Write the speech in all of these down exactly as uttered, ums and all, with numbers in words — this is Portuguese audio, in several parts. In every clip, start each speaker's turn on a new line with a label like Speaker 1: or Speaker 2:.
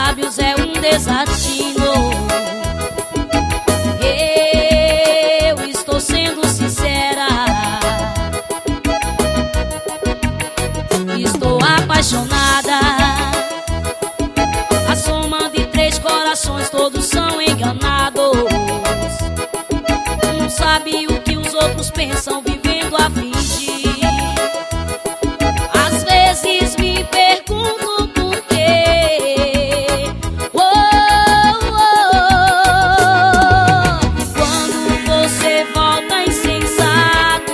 Speaker 1: lábios é um desatino. Eu estou sendo sincera, estou apaixonada. A soma de três corações, todos são enganados. Não sabe o que os outros pensam, vivendo a fingir. Às vezes me pergunto por quê. Oh, oh, oh. Quando você volta insensato,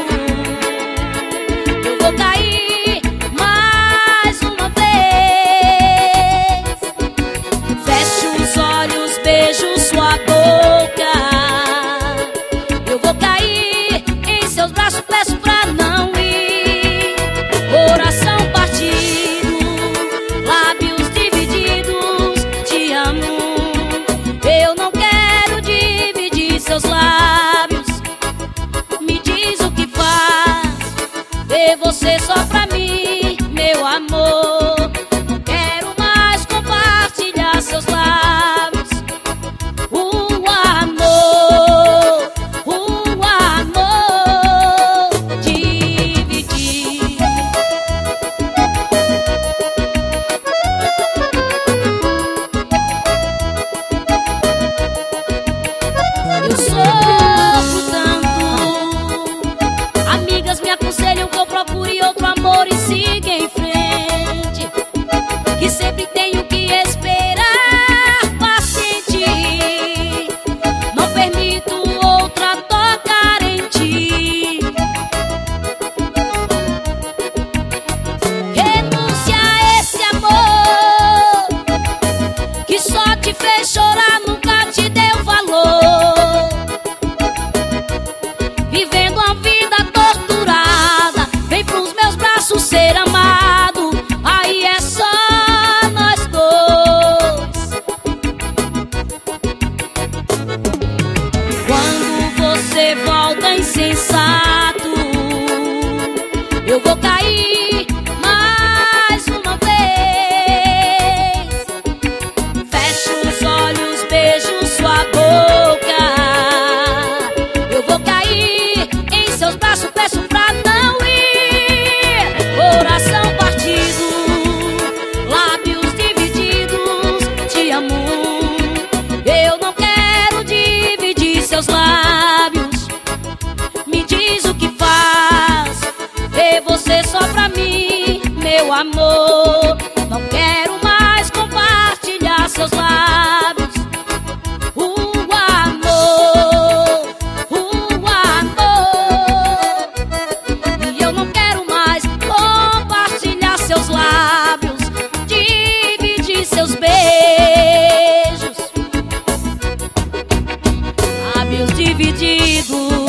Speaker 1: eu vou cair mais uma vez. Feche os olhos, beijo sua boca. Eu vou cair em seus braços, peço pra não ir. Coração partido, lábios divididos, te amo. Eu não quero dividir seus lábios. Me diz o que faz ver você só pra mim, meu amor. Não quero mais compartilhar seus lábios. O amor, o amor dividir. Eu sofro tanto, amigas me aconselham que eu procure outro amor e siga em frente, que sempre tenho que esperar paciente. Não permito outra tocar em ti. Renúncia a esse amor que só te fez chorar, nunca te deu valor. Vivendo uma vida torturada, vem pros meus braços ser amado. Aí é só nós dois. Quando você volta insensato, eu vou cair mais uma vez. Fecho os olhos, beijo sua boca. Eu vou cair em seus braços, peço pra não ir. Coração partido, lábios divididos, te amo. Eu não quero dividir seus lábios. Me diz o que faz ver você só pra mim, meu amor. Não quero mais compartilhar seus lábios. O amor, o amor. E eu não quero mais compartilhar seus lábios, dividir seus beijos. Lábios divididos.